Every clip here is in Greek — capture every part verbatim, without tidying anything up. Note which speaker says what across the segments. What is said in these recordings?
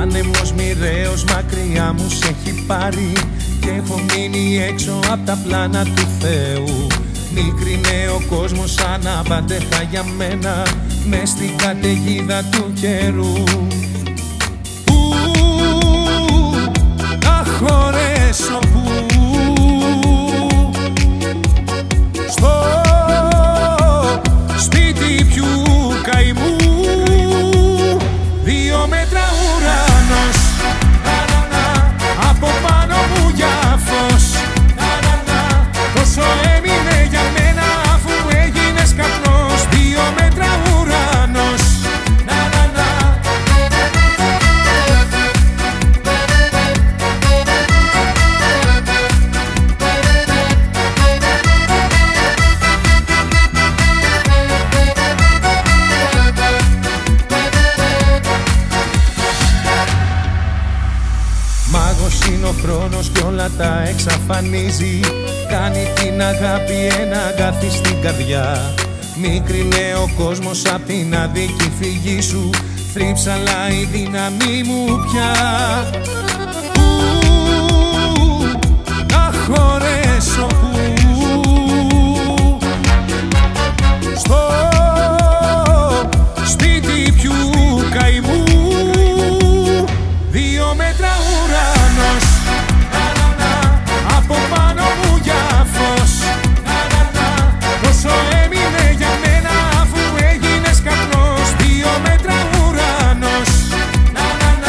Speaker 1: Άνεμος μοιραίος μακριά μου σ' έχει πάρει και έχω μείνει έξω απ' τα πλάνα του Θεού. Μικρινέ ο κόσμος σαν απαντέχα για μένα μες στην καταιγίδα του καιρού. Πού να χωρέσω, πού στο σπίτι ποιου καημού. Δύο μέτρα ουρανός, να, να, να, από πάνω μου για φως, να, να, να, πόσο έμεινε για μένα αφού έγινες καπνός. Δύο μέτρα ουρανός, να, να, να. Μάγος είναι ο χρόνος κι όλα τα εξαφανίζει. Κάνει την αγάπη ένα αγκάθι στην καρδιά. Μικρινέ ο κόσμος απ' την αδίκη φυγή σου. Θρύψαλα η δύναμή μου πια. Πού να χωρέσω, πού στο σπίτι ποιου καημού. Δύο μέτρα ουρανός, να, να, να, από πάνω μου για φως, να, να, να, πόσο έμεινε για μένα αφού έγινες καπνός. Δύο μέτρα ουρανός, να, να, να.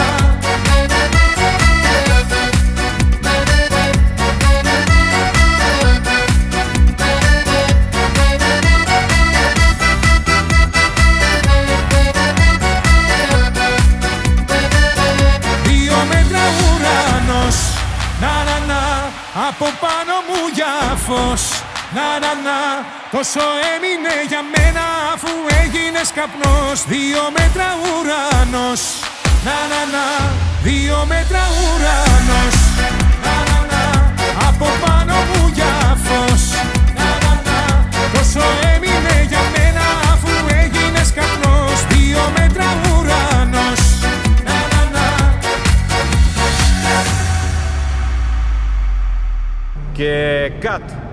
Speaker 1: Δύο μέτρα ουρανός, να, να, να, από πάνω μου για φως, να, να, να, πόσο έμεινε για μένα αφού έγινες καπνός. Δύο μέτρα ουρανός, να, να, να, δύο μέτρα ουρανός, να, να, να, από πάνω μου για φως, να, να, να, πόσο έμεινε για μένα αφού έγινες καπνός. Δύο μέτρα ουρανός, να, να, να.
Speaker 2: Και cut.